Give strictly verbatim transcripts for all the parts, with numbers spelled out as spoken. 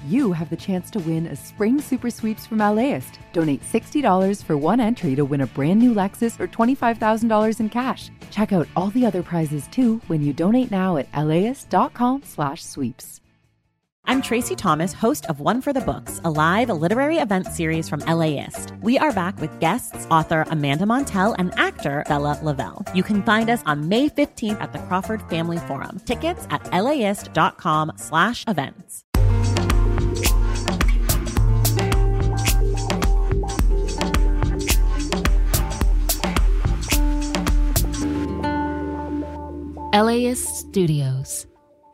you have the chance to win a Spring Super Sweeps from LAist. Donate sixty dollars for one entry to win a brand new Lexus or twenty-five thousand dollars in cash. Check out all the other prizes too when you donate now at laist.com slash sweeps. I'm Tracy Thomas, host of One for the Books, a live literary event series from LAist. We are back with guests, author Amanda Montell and actor Bella Lavelle. You can find us on May fifteenth at the Crawford Family Forum. Tickets at laist.com slash events. LAist Studios.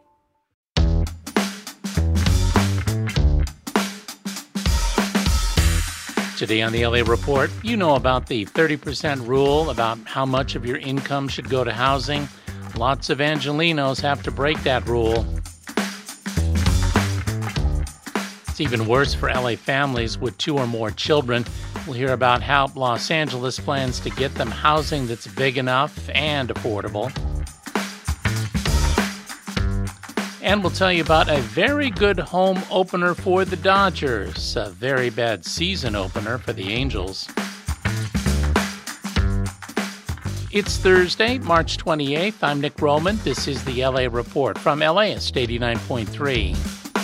Today on the L A Report, you know about the thirty percent rule, about how much of your income should go to housing. Lots of Angelenos have to break that rule. It's even worse for L A families with two or more children. We'll hear about how Los Angeles plans to get them housing that's big enough and affordable. And we'll tell you about a very good home opener for the Dodgers, a very bad season opener for the Angels. It's Thursday, March twenty-eighth. I'm Nick Roman. This is the L A Report from LAist eighty-nine point three.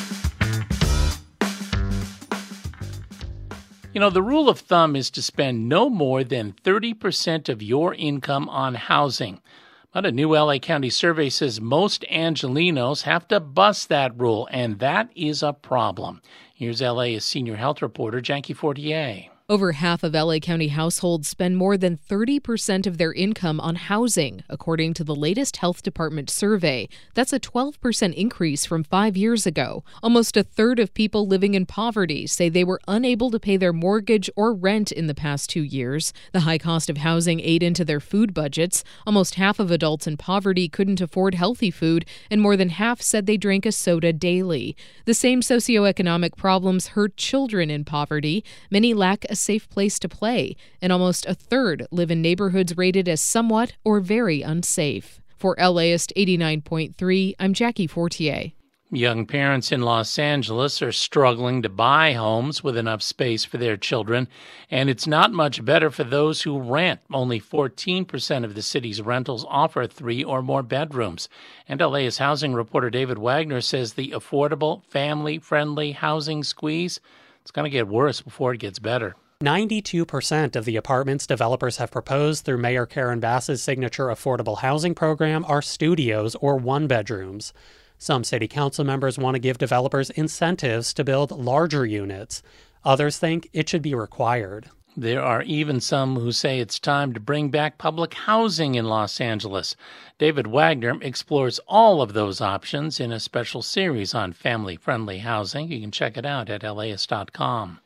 You know, the rule of thumb is to spend no more than thirty percent of your income on housing. But a new L A County survey says most Angelenos have to bust that rule, and that is a problem. Here's LA's senior health reporter, Jackie Fortier. Over half of L A County households spend more than thirty percent of their income on housing, according to the latest health department survey. That's a twelve percent increase from five years ago. Almost a third of people living in poverty say they were unable to pay their mortgage or rent in the past two years. The high cost of housing ate into their food budgets. Almost half of adults in poverty couldn't afford healthy food, and more than half said they drank a soda daily. The same socioeconomic problems hurt children in poverty. Many lack a safe place to play, and almost a third live in neighborhoods rated as somewhat or very unsafe. For LAist eighty-nine point three, I'm Jackie Fortier. Young parents in Los Angeles are struggling to buy homes with enough space for their children, and it's not much better for those who rent. Only fourteen percent of the city's rentals offer three or more bedrooms. And LA's housing reporter David Wagner says the affordable, family-friendly housing squeeze, it's going to get worse before it gets better. ninety-two percent of the apartments developers have proposed through Mayor Karen Bass's signature affordable housing program are studios or one-bedrooms. Some city council members want to give developers incentives to build larger units. Others think it should be required. There are even some who say it's time to bring back public housing in Los Angeles. David Wagner explores all of those options in a special series on family-friendly housing. You can check it out at laist dot com.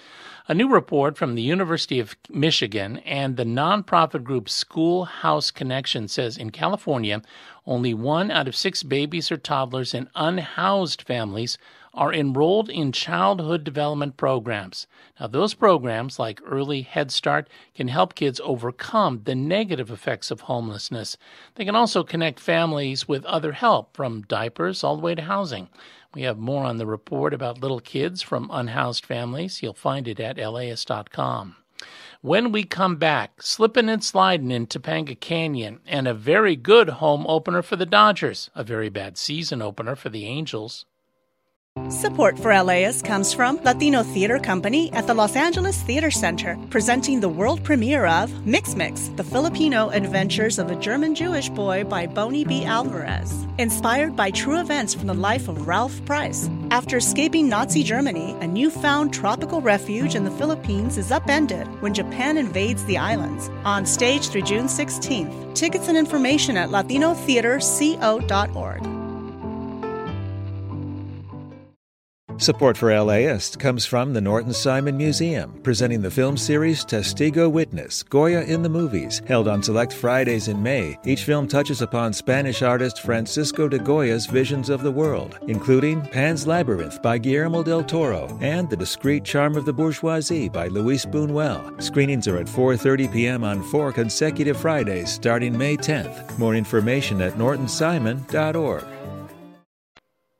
A new report from the University of Michigan and the nonprofit group Schoolhouse Connection says in California, only one out of six babies or toddlers in unhoused families are enrolled in childhood development programs. Now, those programs, like Early Head Start, can help kids overcome the negative effects of homelessness. They can also connect families with other help, from diapers all the way to housing. We have more on the report about little kids from unhoused families. You'll find it at laist dot com. When we come back, slipping and sliding in Topanga Canyon, and a very good home opener for the Dodgers, a very bad season opener for the Angels. Support for LAist comes from Latino Theater Company at the Los Angeles Theater Center, presenting the world premiere of Mix Mix, the Filipino Adventures of a German-Jewish Boy by Bonnie B. Alvarez. Inspired by true events from the life of Ralph Price. After escaping Nazi Germany, a newfound tropical refuge in the Philippines is upended when Japan invades the islands. On stage through June sixteenth. Tickets and information at latino theater co dot org. Support for LAist comes from the Norton Simon Museum, presenting the film series Testigo Witness, Goya in the Movies, held on select Fridays in May. Each film touches upon Spanish artist Francisco de Goya's visions of the world, including Pan's Labyrinth by Guillermo del Toro and The Discreet Charm of the Bourgeoisie by Luis Buñuel. Screenings are at four thirty p.m. on four consecutive Fridays starting May tenth. More information at norton simon dot org.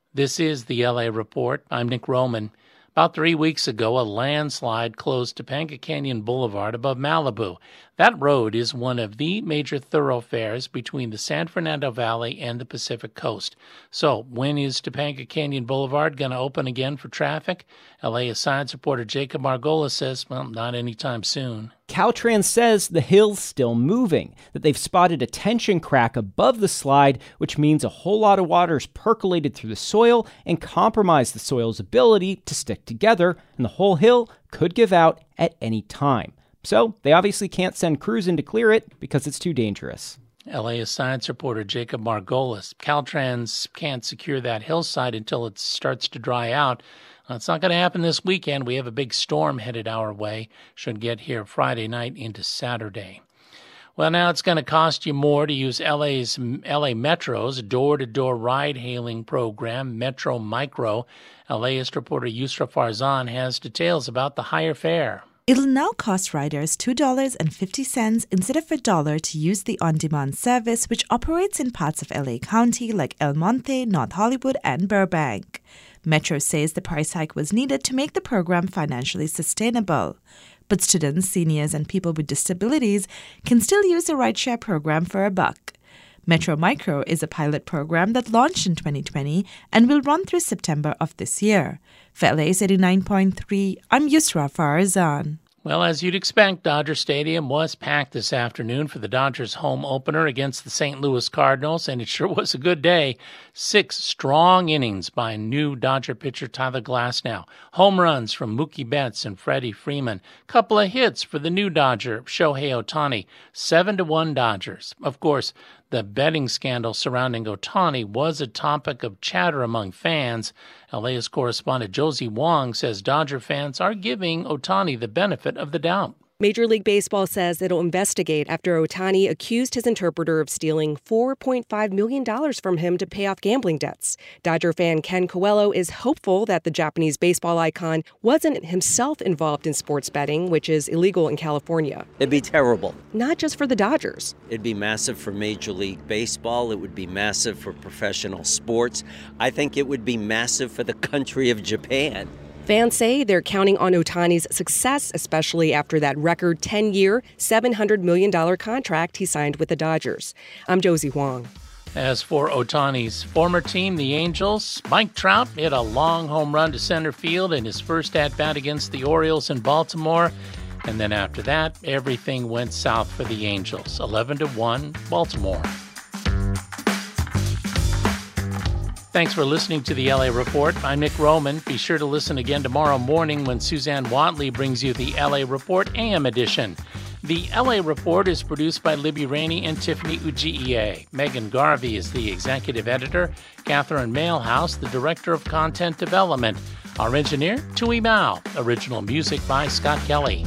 This is the L A Report. I'm Nick Roman. About three weeks ago, a landslide closed Topanga Canyon Boulevard above Malibu. That road is one of the major thoroughfares between the San Fernando Valley and the Pacific Coast. So, when is Topanga Canyon Boulevard going to open again for traffic? L A Science reporter Jacob Margolis says, well, not anytime soon. Caltrans says the hill's still moving, that they've spotted a tension crack above the slide, which means a whole lot of water's percolated through the soil and compromised the soil's ability to stick together, and the whole hill could give out at any time. So they obviously can't send crews in to clear it because it's too dangerous. L A Science reporter Jacob Margolis. Caltrans can't secure that hillside until it starts to dry out. It's not going to happen this weekend. We have a big storm headed our way. Should get here Friday night into Saturday. Well, now it's going to cost you more to use L A's L A Metro's door-to-door ride-hailing program, Metro Micro. LAist reporter Yusra Farzan has details about the higher fare. It'll now cost riders two dollars and fifty cents instead of a dollar to use the on-demand service, which operates in parts of L A County like El Monte, North Hollywood, and Burbank. Metro says the price hike was needed to make the program financially sustainable. But students, seniors, and people with disabilities can still use the rideshare program for a buck. Metro Micro is a pilot program that launched in twenty twenty and will run through September of this year. For L A's eighty-nine point three, I'm Yusra Farzan. Well, as you'd expect, Dodger Stadium was packed this afternoon for the Dodgers' home opener against the Saint Louis Cardinals, and it sure was a good day. Six strong innings by new Dodger pitcher Tyler Glasnow. Home runs from Mookie Betts and Freddie Freeman. Couple of hits for the new Dodger, Shohei Ohtani. Seven to one Dodgers. Of course, the betting scandal surrounding Ohtani was a topic of chatter among fans. LAist correspondent Josie Wong says Dodger fans are giving Ohtani the benefit of the doubt. Major League Baseball says it'll investigate after Ohtani accused his interpreter of stealing four point five million dollars from him to pay off gambling debts. Dodger fan Ken Coelho is hopeful that the Japanese baseball icon wasn't himself involved in sports betting, which is illegal in California. It'd be terrible. Not just for the Dodgers. It'd be massive for Major League Baseball. It would be massive for professional sports. I think it would be massive for the country of Japan. Fans say they're counting on Ohtani's success, especially after that record ten-year, seven hundred million dollars contract he signed with the Dodgers. I'm Josie Huang. As for Ohtani's former team, the Angels, Mike Trout hit a long home run to center field in his first at-bat against the Orioles in Baltimore. And then after that, everything went south for the Angels. eleven to one, Baltimore. Thanks for listening to the L A Report. I'm Nick Roman. Be sure to listen again tomorrow morning when Suzanne Watley brings you the L A Report A M edition. The L A Report is produced by Libby Rainey and Tiffany Ujiie. Megan Garvey is the executive editor. Catherine Mailhouse, the director of content development. Our engineer, Tui Mao. Original music by Scott Kelly.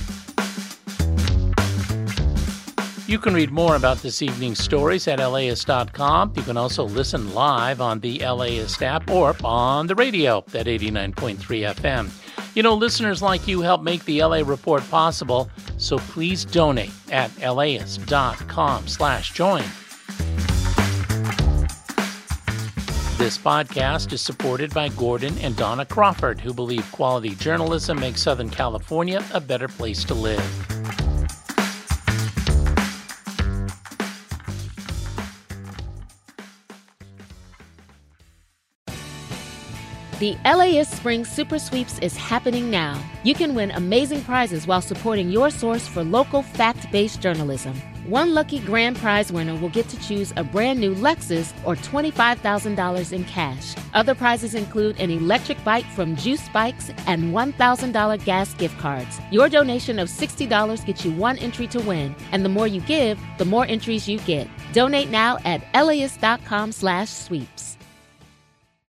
You can read more about this evening's stories at L A ist dot com. You can also listen live on the LAist app or on the radio at eighty-nine point three F M. You know, listeners like you help make the L A Report possible, so please donate at LAist dot com slash join. This podcast is supported by Gordon and Donna Crawford, who believe quality journalism makes Southern California a better place to live. The LAist Spring Super Sweeps is happening now. You can win amazing prizes while supporting your source for local fact-based journalism. One lucky grand prize winner will get to choose a brand new Lexus or twenty-five thousand dollars in cash. Other prizes include an electric bike from Juice Bikes and one thousand dollars gas gift cards. Your donation of sixty dollars gets you one entry to win, and the more you give, the more entries you get. Donate now at LAist dot com slash sweeps.